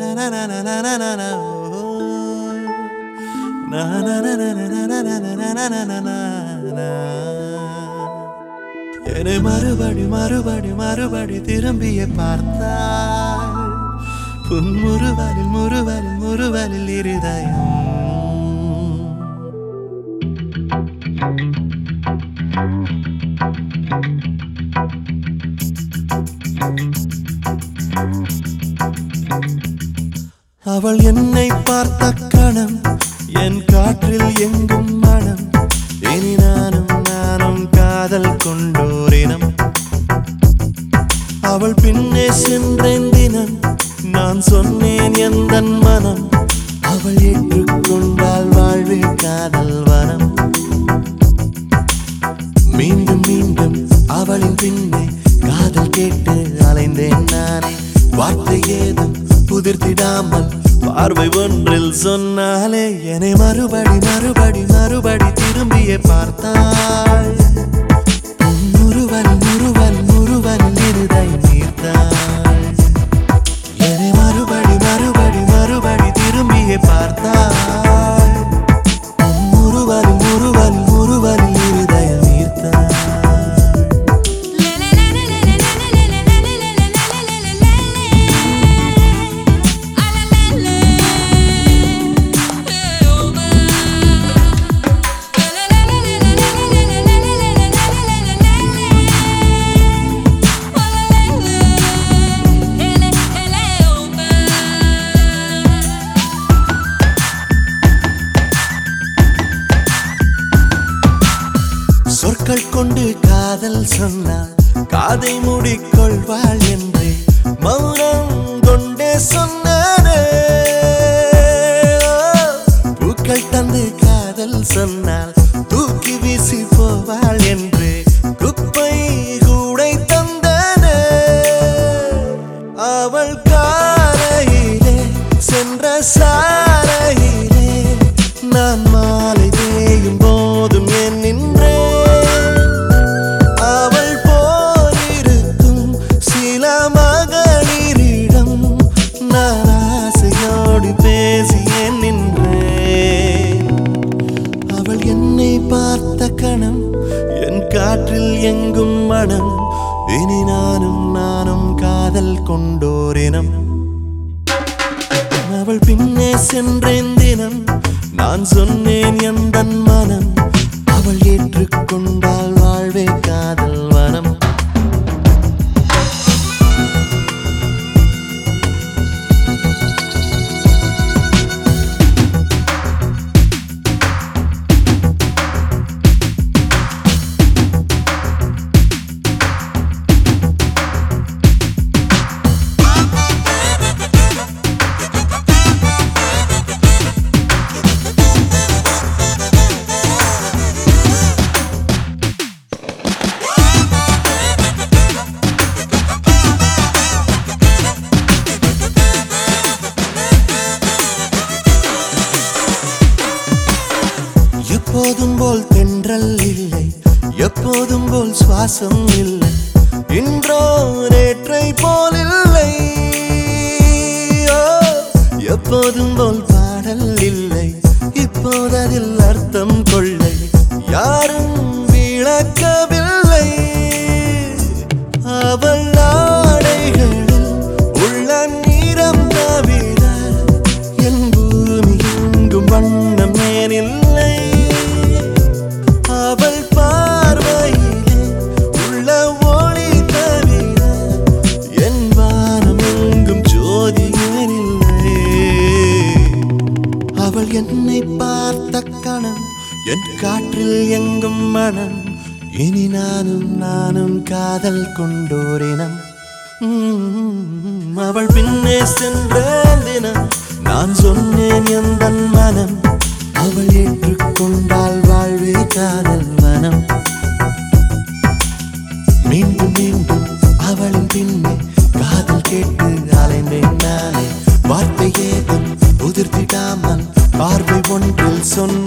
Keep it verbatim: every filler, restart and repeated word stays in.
என்னை மறுபடி மறுபடி மறுபடி திரும்பிய பார்த்தாள் உன் முறுவலில் முறுவலில் முறுவலில் இருதயம் அவள் என்னை பார்த்த கணம் என் காற்றில் எங்கும் மனம் இனி நானும் நானும் காதல் கொண்டோரினம் அவள் பின்னே சென்றேன் தினம் நான் சொன்னேன் எந்தன் மனம் அவள் ஏற்றுக்கொண்டால் வாழ்வில் காதல் வனம் மீண்டும் மீண்டும் அவளின் பின்னே காதல் கேட்டு அலைந்தேன் நானே வார்த்தை ஏதும் புதிர்த்திடாமல் பார்வை ஒன்றில் சொன்னாலே என்னை மறுபடி மறுபடி மறுபடி திரும்பிய பார்த்தாள் முறுவல் முறுவல் முறுவல் இருதயம் நீர்த்தாள் என்னை மறுபடி மறுபடி மறுபடி திரும்பிய பார்த்தாள் முறுவல் முறுவல் முறுவல் இருதயம் நீர்த்தாள் சொற்கள் கொண்டு காதல் சொன்னால் காதை மூடிக்கொள்வாள் என்று மௌனம் கொண்டே சொன்னானே பூக்கள் தந்து காதல் சொன்னால் தூக்கி வீசி போவாள் என்று குப்பை கூடை தந்தானே அவள் காலையிலே சென்ற சாலையிலே நான் மாலை தேயும் போதும் என் நின்றே பார்த்த கணம் என் காற்றில் எங்கும் மனம் இனி நானும் நானும் காதல் கொண்டோரினம் அவள் பின்னே சென்றேன் தினம் நான் சொன்னேன் எந்தன் மனம் அவள் ஏற்றுக்கொண்டால் வாழ்வே காதல் வனம் எப்போதும் போல் தென்றல் இல்லை எப்போதும் போல் சுவாசம் இல்லை இன்றோ நேற்றை போல் இல்லை எப்போதும் போல் பாடல் இல்லை இப்போது அதில் அர்த்தம் கொள்ளை யாரும் விளக்கவில்லை அவள் ஆடைகளில் உள்ள நீரம் தவிர என் பூமி எங்கும் வண்ணம் ஏனில்லை அவள் பார்வையிலே உள்ள ஒளி தவிர என் வானம் எங்கும் ஜோதி ஏனில்லை அவள் என்னை பார்த்த கணம் என் காற்றில் எங்கும் மனம் இனி நானும் நானும் காதல் கொண்டோரினம் அவள் பின்னே சென்ற தினம் நான் சொன்னேன் எந்தன் மனம் அவள் ஏற்றுக்கொண்டால் வாழ்வே காதல் வனம் மீண்டும் மீண்டும் அவளின் பின்னே காதல் கேட்டு அலைந்தேன் நானே வார்த்தை ஏதும் உதிர்த்திடாமல் பார்வை ஒன்றில் சொன்ன